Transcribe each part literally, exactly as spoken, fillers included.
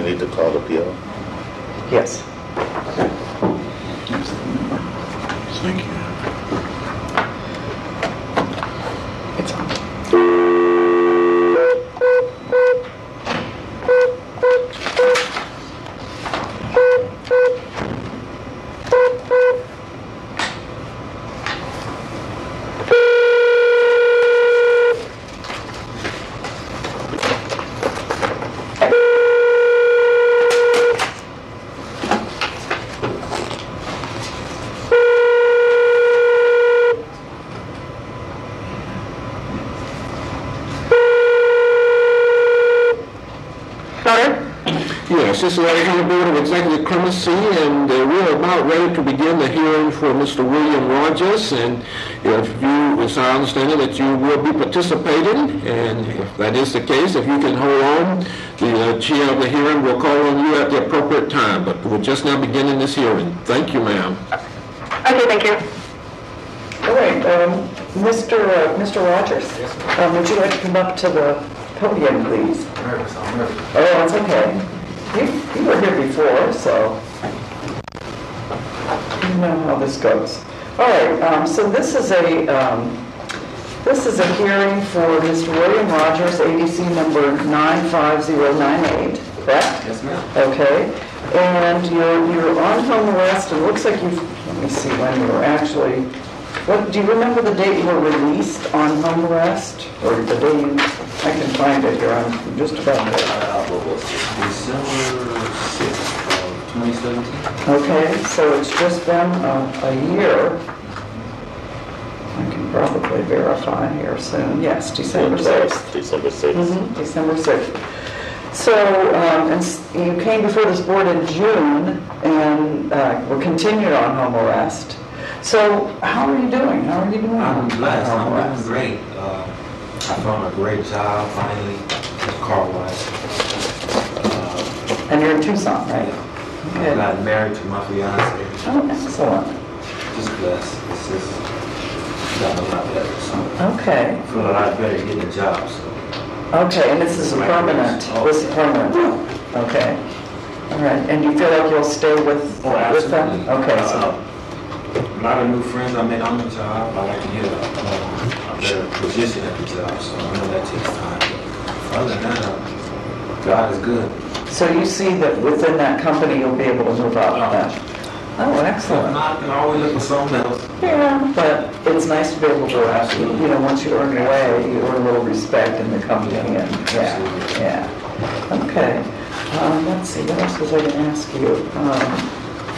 need to call the P O? Yes. Thank you. It's on. Yes, this is the County Board of Executive Clemency, and uh, we're about ready to begin the hearing for Mister William Rogers. And if you, it's our understanding that you will be participating, and if that is the case, if you can hold on, the uh, chair of the hearing will call on you at the appropriate time. But we're just now beginning this hearing. Thank you, ma'am. Okay, thank you. All right, um, Mister Uh, Mister Rogers, um, would you like to come up to the podium, please? Nervous, I'm nervous. Oh, that's okay. You, you were here before, so you know how this goes. All right, um, so this is a um, this is a hearing for Mister William Rogers, A D C number nine five zero nine eight, correct? Yes, ma'am. Okay, and you're you're on home arrest. It looks like you've. Let me see when you were actually. What do you remember the date you were released on home arrest, or the day you? I can find it here. I'm just about there. Uh, what was it? December sixth of twenty seventeen. Okay, so it's just been a, a year. I can probably verify here soon. Yes, December sixth. December sixth. Mm-hmm, December sixth. So, um, and s- you came before this board in June and uh, were continued on home arrest. So, how are you doing? How are you doing? I'm on blessed. home I'm arrest? doing great. Uh, I found a great job finally, car wash. Uh, And you're in Tucson, right? I Good. got married to my fiance. Oh, excellent. Just blessed. It's just gotten a lot better. So Okay. I feel a lot better getting a job. So Okay, and this is a permanent, this is permanent? Okay. All right, and you feel like you'll stay with, Oh, with them? absolutely. Okay, so, Uh, a lot of new friends I met on the job. I like to get a, a, a better position at the job, so I know that takes time. But other than that, uh, God is good. so you see that within that company, you'll be able to move up then? Oh, If excellent. not, I can always look for something else. Yeah, but it's nice to be able to, you know, once you earn your way, you earn a little respect in the company, and, yeah, yeah. Okay, um, let's see, what else was I gonna ask you? Um,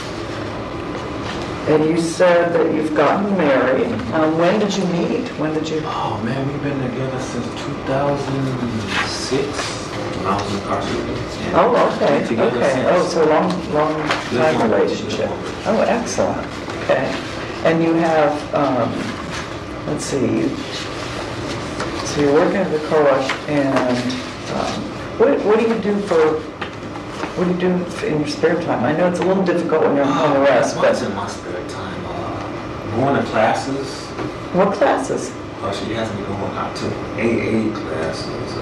And you said that you've gotten married. Um, when did you meet? When did you? Oh man, we've been together since two thousand six when I was incarcerated. And Oh, okay, been together okay. since. Oh, so long, long time Live relationship. longer. Oh, excellent. Okay. And you have, um, let's see, you- so you're working at the car wash, and um, what, what do you do for, what do you do in your spare time? I know it's a little difficult when you're on home arrest, What's but in my spare time? Uh, going to classes. what classes? Uh, she has me going out to A A classes.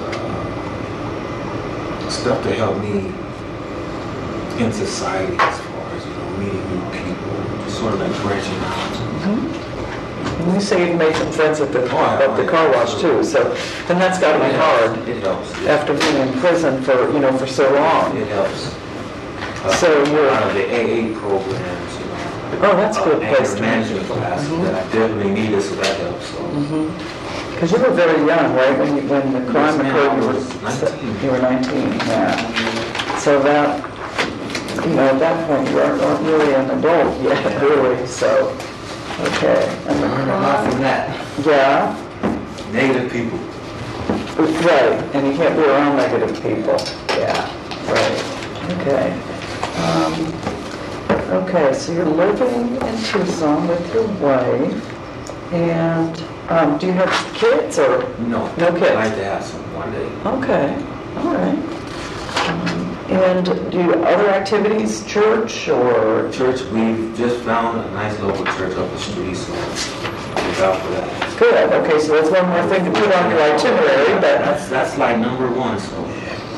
Uh, stuff to help me in society as far as, you know, meeting new people. Just sort of like branching out. And you say you've made some friends at the, Oh, yeah, at the oh, car yeah, wash too, so, then that's gotta be It hard helps. It helps. yeah. after being in prison for, you know, for so long. It helps. Uh, So you're- a lot of the A A programs, you know. Oh, that's a good uh, place anger to meet management people. classes Mhm. that I definitely needed, so that helps. So. Because you were very young, right, when you, when the crime Yes, ma'am, occurred, I you were, was nineteen. you were nineteen, yeah. So that, you know, at that point, you weren't weren't really an adult yet, really, so, okay. And the Learned a lot from crime, that. yeah, Negative people. right, and you can't be around negative people, yeah, right, okay. Um, Okay, so you're living in Tucson with your wife, and um, do you have kids or? No. No kids? I'd like to have some one day. Okay, all right. Um, And do you, other activities, church or? Church, we've just found a nice local church up the street, so look out for that. Good, okay, so that's one more thing to put on your itinerary, but, That's, that's like number one, so.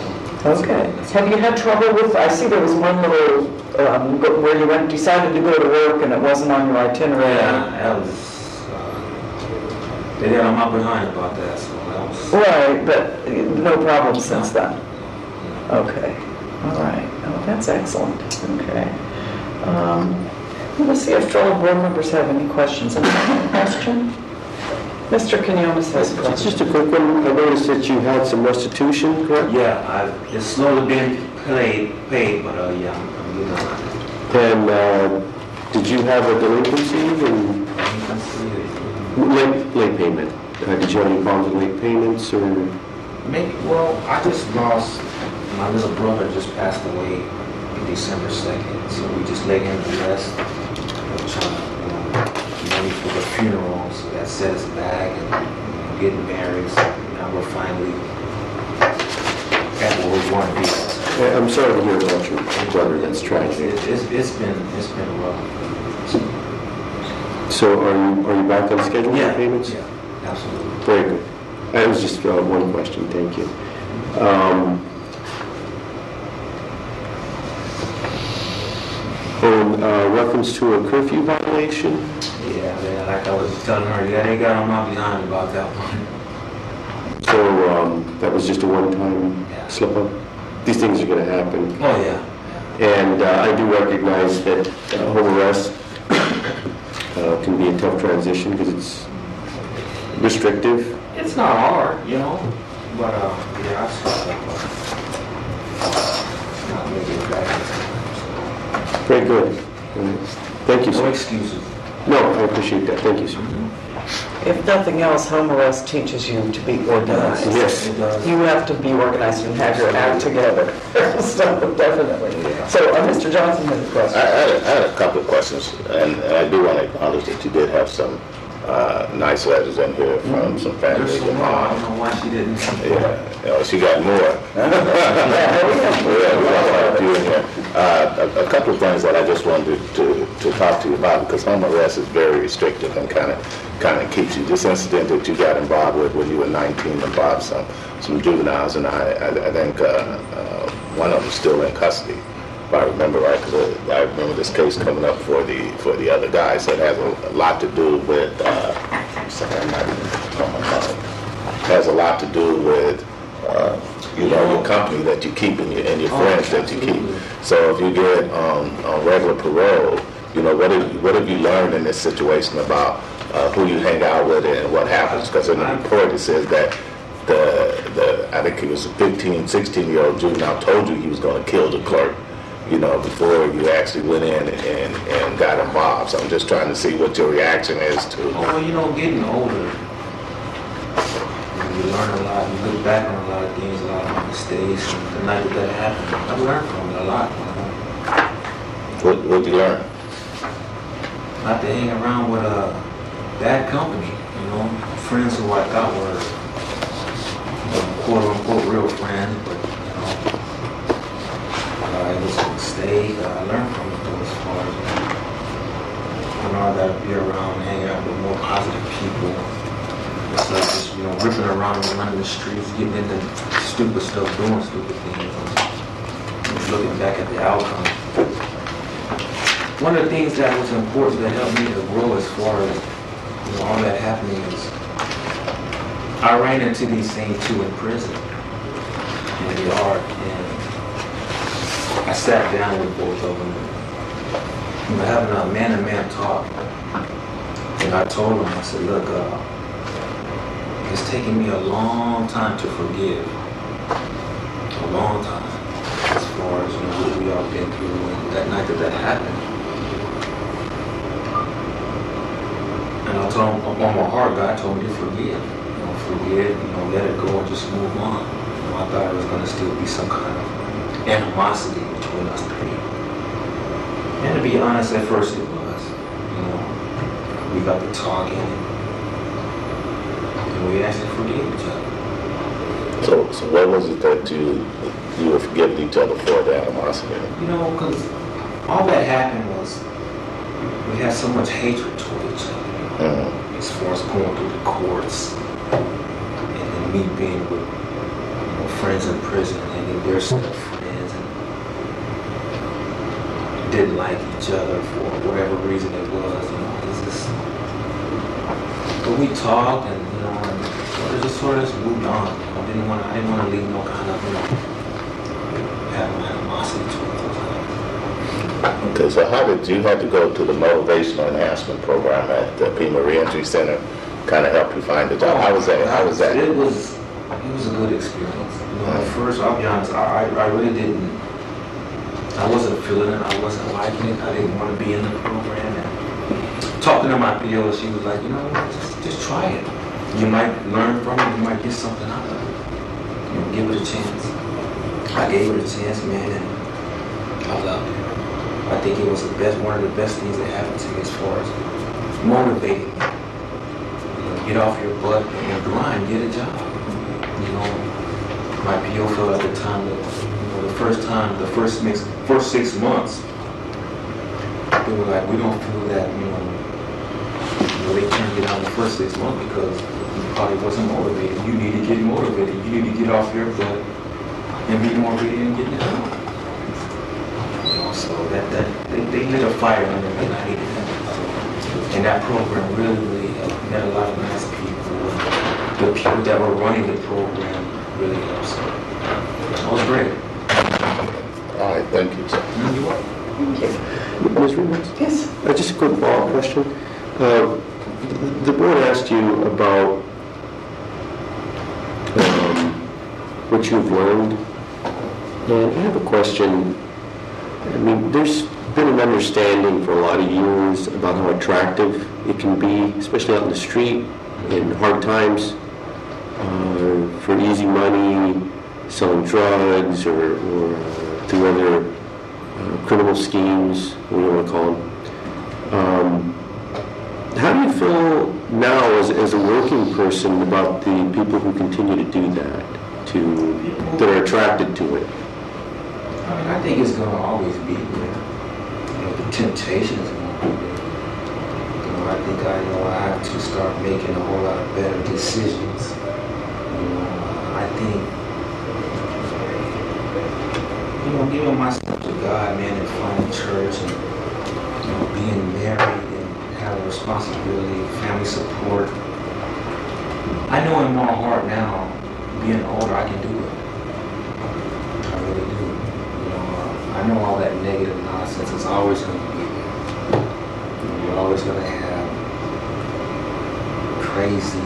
Okay. Have you had trouble with, I see there was one little, um, go- where you went, decided to go to work and it wasn't on your itinerary. Yeah, that was, uh, they got on my behind about that, so that was. Right, but no problem since then. Okay, all right. Oh, that's excellent. Okay. Um, Let's see if fellow board members have any questions. Any question? Mister Quinones has a question. Just a quick one. I noticed that you had some restitution, correct? Yeah, I, it's slowly being paid, paid, but, uh, yeah, I'm, I'm getting on it. And uh, did you have a delinquency and You can see it. late, late payment? Uh, Did you have any problems with late payments or? Maybe, well, I just lost, my little brother just passed away in December second, so we just laid him to rest. We're trying to, you know, money for the funeral, so that set us back, and you know, getting married, so now we're finally at where we want to be. Uh, I'm sorry to hear about your brother. That's tragic. It's, it's, it's been, it's been rough. So are you, are you back on schedule Yeah, for payments? yeah, absolutely. Very good. That was just uh, one question. Thank you. Um, On uh, reference to a curfew violation, Yeah, man, like I was just telling her, yeah, they got on my behind about that one. so um, that was just a one-time Yeah. slip-up? These things are going to happen. Oh, yeah. And uh, I do recognize that uh, home arrest uh, can be a tough transition because it's restrictive. It's not hard, you know, but, uh, yeah, I saw that one. Not making it back. Very good. Uh, Thank you, No sir. excuses. No, I appreciate that. Thank you, sir. If nothing else, home arrest teaches you to be organized. Yes. It does. You have to be organized and have your act together. So, definitely. So, uh, Mister Johnson has a I question. had, a, I had a couple of questions, and, and I do want to acknowledge that you did have some uh, nice letters in here from some family. There's some more, I don't know why she didn't. Yeah, you know, she got more. Yeah, no, we have- Yeah, we got quite a few in here. Uh, a, a couple of things that I just wanted to, to, to talk to you about, because home arrest is very restrictive and kind of kind of keeps you. This incident that you got involved with when you were nineteen involved some some juveniles, and I I, I think uh, uh, one of them is still in custody, if I remember right, because I remember this case coming up for the for the other guys. That has a, a lot to do with. Uh, I'm sorry, I'm not even on my phone. Has a lot to do with. Uh, you know, your company that you keep and your, and your friends that you keep. So if you get on, on regular parole, you know, what have, what have you learned in this situation about uh, who you hang out with and what happens? Because in the report it says that the, the I think he was a fifteen, sixteen-year-old juvenile told you he was going to kill the clerk, you know, before you actually went in and, and got involved. So I'm just trying to see what your reaction is to. Oh, well, you know, getting older, you learn a lot, you look back on a lot of things, a lot of mistakes, and the night that that happened, I learned from it a lot. You know? What what'd you learn? Not to hang around with a bad company, you know, friends who I thought were, you know, quote unquote real friends, but, you know, uh, it was a mistake. Uh, I learned from it though, as far as, you know, I gotta be around and hang out with more positive people. It's like just, you know, ripping around and running the streets, getting into stupid stuff, doing stupid things, and looking back at the outcome. One of the things that was important that helped me to grow as far as, you know, all that happening is I ran into these same two in prison, in the yard, and I sat down with both of them, you know, having a man-to-man talk, and I told them, I said, look, uh, it's taken me a long time to forgive, a long time, as far as, you know, what we all been through, and that night that that happened. And I told him, on my heart, God told me to forgive. You know, forgive, you know, let it go and just move on. You know, I thought there was going to still be some kind of animosity between us three. And to be honest, at first it was. You know, we got to talking, and we actually forgave each other. So so what was it that you you were forgiving each other for, the animosity? You know, because all that happened was we had so much hatred toward each other. Mm-hmm. As far as going through the courts, and then me being with, you know, friends in prison, and then they're still friends, and didn't like each other for whatever reason it was, you know, it's just, but we talked, and, you know, and sort of just sort of just moved on. You know, I didn't want to, I didn't want to leave no kind of, you know, have no animosity towards those guys. Okay, so how did you have to go to the motivational enhancement program at the Pima Reentry Center? Kind of help you find a job. How was that? How was that? It was, it was a good experience. You know, at first, I'll be honest, I, I really didn't, I wasn't feeling it, I wasn't liking it, I didn't want to be in the program. And talking to my P O, she was like, you know, just, just try it. You might learn from it, you might get something out of it. You know, give it a chance. I gave it a chance, man, and I loved it. I think it was the best, one of the best things that happened to me as far as motivating me. You know, get off your butt and grind, get a job. You know, my P O felt at the time that, you know, the first time, the first mix, first six months, they were like, we don't feel that, you know, you know, they turned it out the first six months because you probably wasn't motivated. You need to get motivated. You need to get off your butt and be motivated and get it out. You know, so that, that they, they lit a fire under me, and I needed that. And that program really, really helped. We had a lot of nice people. The people that were running the program really helped. So it was great. All right, thank you, sir. You're welcome. Miz Reynolds? Yes. Uh, Just a quick follow-up question. Uh, The board asked you about um, what you've learned, and I have a question. I mean, there's been an understanding for a lot of years about how attractive it can be, especially out in the street, in hard times, uh, for easy money, selling drugs, or, or uh, through other uh, criminal schemes, what do you want to call them. Um, How do you feel now as, as a working person about the people who continue to do that, to that are attracted to it? I mean, I think it's gonna always be there. You know, the temptation is gonna be there. You know, I think I know I have to start making a whole lot of better decisions. You know, I think, you know, giving myself to God, man, and finding church, and, you know, being married, having responsibility, family support. I know in my heart now, being older, I can do it. I really do. You know, uh, I know all that negative nonsense is always going to be there. You know, you're always going to have crazy,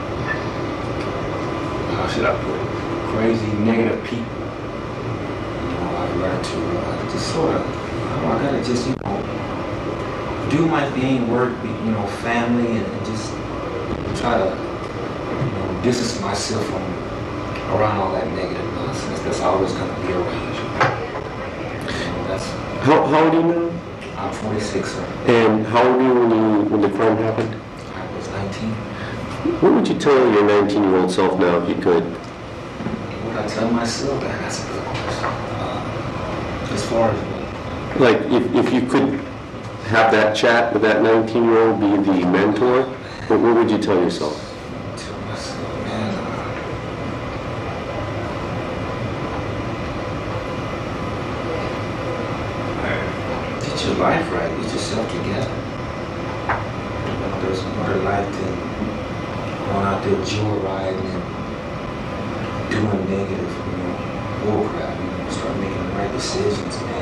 how should I put it, crazy negative people. You know, I've learned to uh, just sort of, I gotta just, you know, do my thing, work, you know, family, and, and just try to, you know, distance myself from around all that negative nonsense that's always going to be around you. You know, that's, How, how old are you now? I'm forty-six, sir. And how old were you when, you when the crime happened? I was nineteen. What would you tell your nineteen-year-old self now if you could? What would I tell myself? That's a good question. Uh, as far as what? Like, if, if you could have that chat with that nineteen-year-old, be the mentor, what, what would you tell yourself? Tell myself, man, uh, get your life right, get yourself together. You know, there's more to life than going out there joyriding and doing negative, you know, bullcrap. You know, start making the right decisions, man.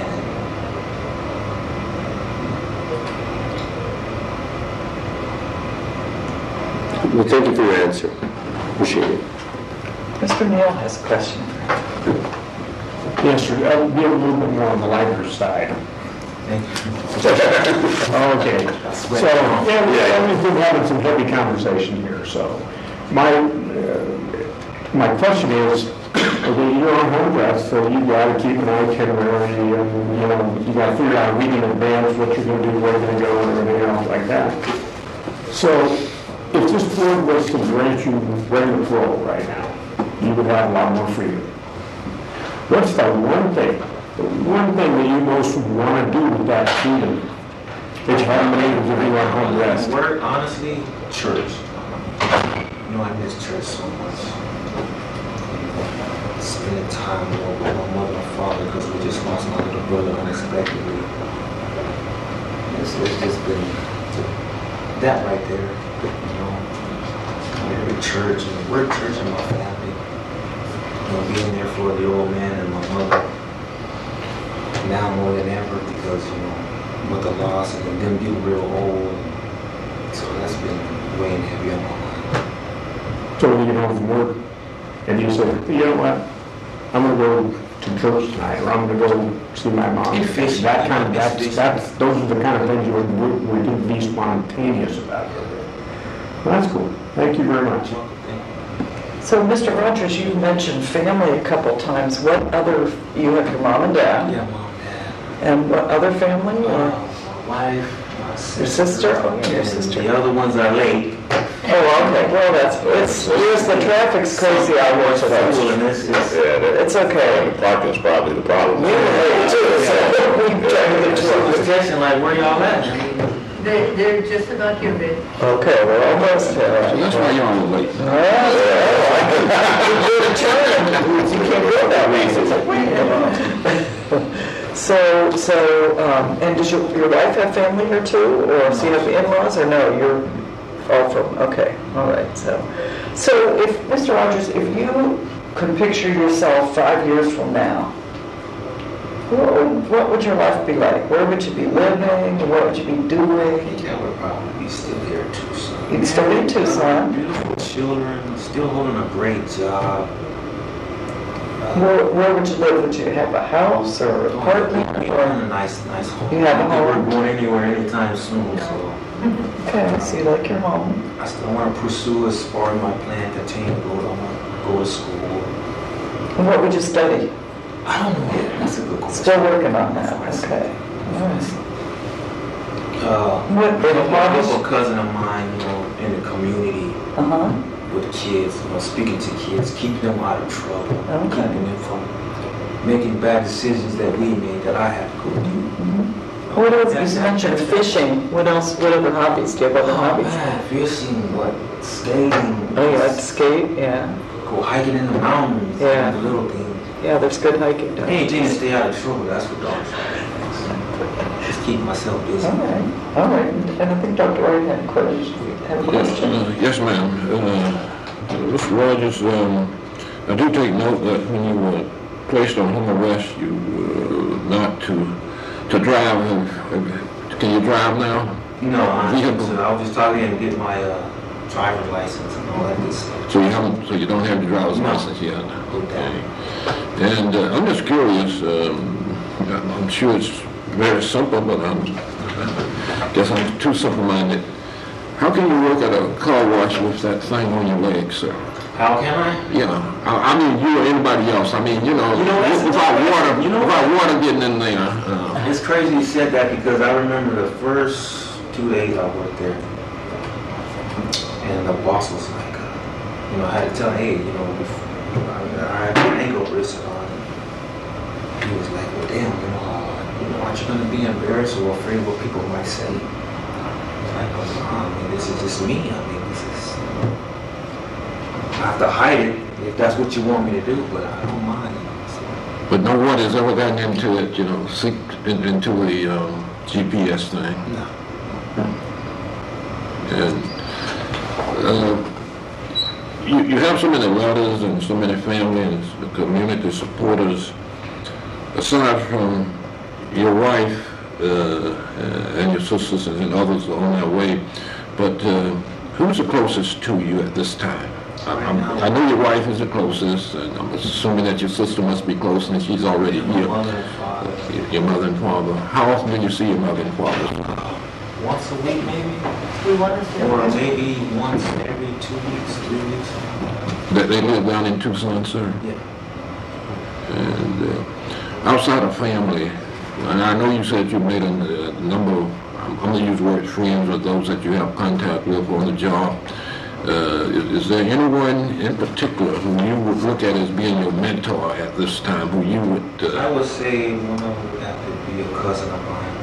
Well, thank you for your answer. Appreciate it. Mister Neal has a question. Yes, sir. I'll be a little bit more on the lighter side. Thank you. Okay. So, yeah, we- we've been having some heavy conversation here, so my, uh, my question is, okay, you're on home rest, so you gotta keep an itinerary, and, you know, you gotta figure out a week in advance what you're gonna do, where you're gonna go, and everything else like that. So, if this board was to grant you regular parole right now, you would have a lot more freedom. What's the one thing, the one thing that you most would want to do with that freedom that you haven't been able to do on home rest? Word, honestly, church. You know, I miss church so much. spending time more with my mother and father because we just lost my little brother unexpectedly. It's, it's just been that right there, you know. Every church, and we're a church in my family. You know, being there for the old man and my mother. Now more than ever because, you know, with the loss and them getting real old. So that's been weighing heavy on my mind. So when you get home from work and you say, you know what, I'm gonna go to church tonight, or I'm gonna go see my mom. You fish. That kind of, that's, that's, those are the kind of things you would, would, would be spontaneous about. Well, that's cool. Thank you very much. So, Mister Rogers, you mentioned family a couple times. What other, you have your mom and dad? Yeah, mom, dad. And what other family? Uh, Or my wife, my sister. your sister? Oh, yeah, your And sister. the other ones are late. Oh, okay, well, that's, it's, yes, the traffic's crazy out here School today. and this is. Yeah, that- It's okay. the parking's probably the problem. We were late too, so we tried to get It's to a it. discussion like, where y'all at? I mean, They, they're just about here, babe. Okay, we're almost there. So that's why you're on the late. All right, well, I can, I can do a turn, and you can't go that way, so it's like, wait a minute. So, so, um, and does your, your wife have family here too, or so you have in-laws, or no, you're all from, okay, all right, so. So if, Mister Rogers, if you could picture yourself five years from now, what would, what would your life be like? Where would you be living? What would you be I doing? think I would probably be still here in Tucson. You'd still be in Tucson? Beautiful children, still holding a great job. Uh, Where, where would you live? Would you have a house or apartment? We Or, own a nice, nice home. You have a I don't think home? We're going anywhere anytime soon, so okay, so you like your home. I still want to pursue as far as my plan, continue to go. I want to go to school. And what would you study? I don't know yet. That's a good question. Still working on that, okay. All right. Uh, What, I have hobbies? a cousin of mine, you know, in the community Uh-huh, with kids, you know, speaking to kids, keeping them out of trouble, Okay. keeping them from making bad decisions that we made that I had to go through. what else, you mentioned fishing, what else, what other hobbies, do you have other Oh hobbies? man, fishing, what, skating. Oh, you like to skate, yeah, Go hiking in the mountains, Yeah. the little things. yeah, there's good hiking down there. Anything to stay out of trouble, that's what dogs are. Just keep myself busy. All right, all right, and I think Doctor Wright had a question, had a Yes, question. uh, yes, ma'am. Uh, Mister Rogers, um, I do take note that when you were placed on home arrest, you were not to to drive. uh, Can you drive now? No, I, Vehicle. so I was just talking and get my uh, driver's license and all that good stuff. So you haven't. So you don't have the driver's No. license yet. Okay. And uh, I'm just curious. Um, I'm sure it's very simple, but I'm, I guess I'm too simple-minded. How can you work at a car wash with that thing on your leg, sir? How can I? Yeah, I, I mean you or anybody else. I mean, you know, You know, that's- without water, you know without what? water getting in there. Uh, It's crazy you said that because I remember the first two days I worked there, and the boss was like, uh, you know, I had to tell him, hey, you know, if, I had an ankle bracelet on. He was like, well, damn, you know, uh, you know, aren't you going to be embarrassed or afraid of what people might say? I was like, oh, I mean, this is just me. I mean, this is, I have to hide it if that's what you want me to do, but I don't mind. So, but no water's ever gotten into it, you know, seeped in, into the um, G P S thing. no. And uh, you, you have so many letters and so many family and community supporters. Aside from your wife uh, and your sisters and others on their way, but uh, who's the closest to you at this time? I, I'm, I know your wife is the closest, and I'm assuming that your sister must be close, and she's already My here. mother and father. Your- Your mother and father. How often do you see your mother and father? Once a week, maybe? We want to see. Or maybe once every two weeks, three weeks. That they live down in Tucson, sir? Yeah. And uh, outside of family, and I know you said you made a, a number of, I'm going to use the word friends, or those that you have contact with on the job. Uh, is, is there anyone in particular who you would look at as being your mentor at this time, who you would... I Uh, would say one of them would have to be a cousin of mine.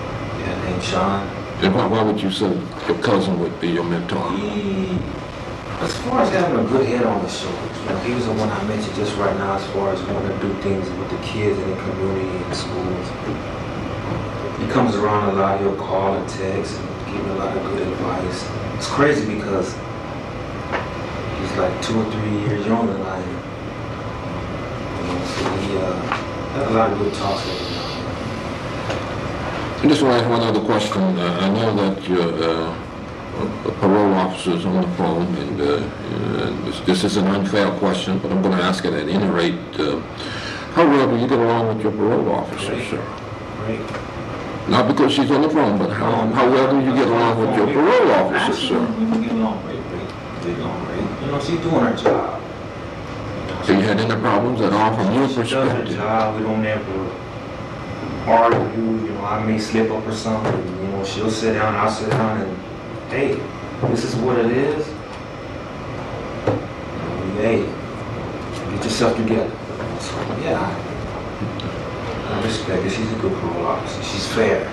Yeah, named Sean. and why, why would you say your cousin would be your mentor? He, As far as having a good head on his shoulders, you know, he was the one I mentioned just right now as far as wanting to do things with the kids in the community and schools. He comes around a lot, he'll call and text and give me a lot of good advice. It's crazy because he's like two or three years younger than I am. You know, so he uh, had a lot of good talks with him. I just want to ask one other question. Uh, I know that your uh, a parole officer is on the phone, and uh, uh, this, this is an unfair question, but I'm going to ask it at any rate. Uh, how well do you get along with your parole officer, Great. sir? Great. Not because she's on the phone, but how, how well do you get along with your parole officer, sir? Absolutely, we get along great, great. We get along great. You know, she's doing her job. So you had any problems at all from your She does her perspective? job. We don't ever argue. You know, I may slip up or something. You know, she'll sit down, I'll sit down, and hey, this is what it is. You know, hey, get yourself together. So yeah, I, I respect her. She's a good parole officer. She's fair.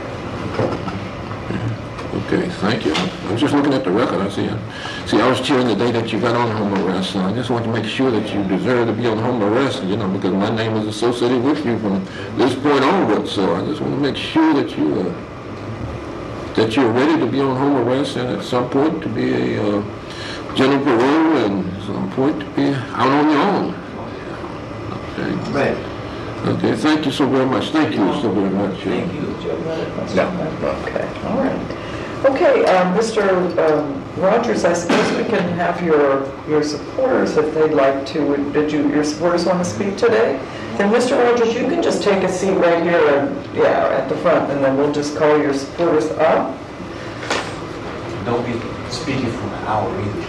Okay, thank you. I was just looking at the record. I see. See, I was cheering the day that you got on home arrest, and I just want to make sure that you deserve to be on home arrest, you know, because my name is associated with you from this point onward. So I just want to make sure that you uh, that you're ready to be on home arrest, and at some point to be a uh, general parole, and at some point to be out on your own. Okay. Right. Okay. Thank you so very much. Thank you so very much. Thank you. No, Okay, all right. Okay, um, Mister um, Rogers, I suppose we can have your, your supporters if they'd like to. Did you, your supporters want to speak today? Then Mister Rogers, you can just take a seat right here and, yeah, at the front, and then we'll just call your supporters up. Don't be speaking from an hour either.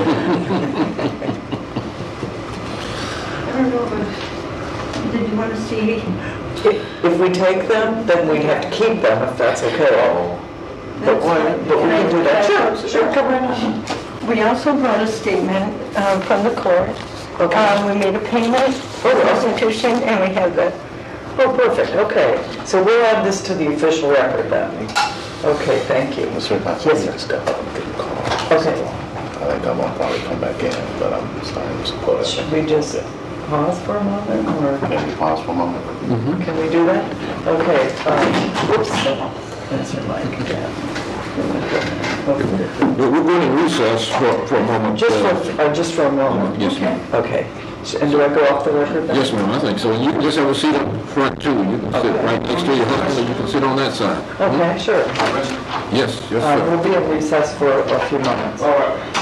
I don't know, but did you want to see? If if we take them, then we have to keep them, if that's okay. But why, but we can do that. Sure, sure, come right on. We also brought a statement um, from the court. Okay. Um, We made a payment for the restitution, and we have the, Oh, perfect, okay. So we'll add this to the official record then. Okay, thank you. Mister Johnson, Yes, sir. step up and get a call. Okay. I think I'm gonna probably come back in, but I'm starting to support it. Should we just pause for a moment, or Can you pause for a moment? can we do that? Okay, um, whoops, that's your mic again. Okay. But we're going to recess for, for a moment. Just uh, for, uh, just for a moment? Yes, ma'am. Okay, and do I go off the record then? Yes, ma'am, I think so. You can just have a seat up front, too. You can sit Okay. right next to your husband, or you can sit on that side. Okay, sure. Yes, yes, Uh, sir. We'll be in recess for a few moments. All right.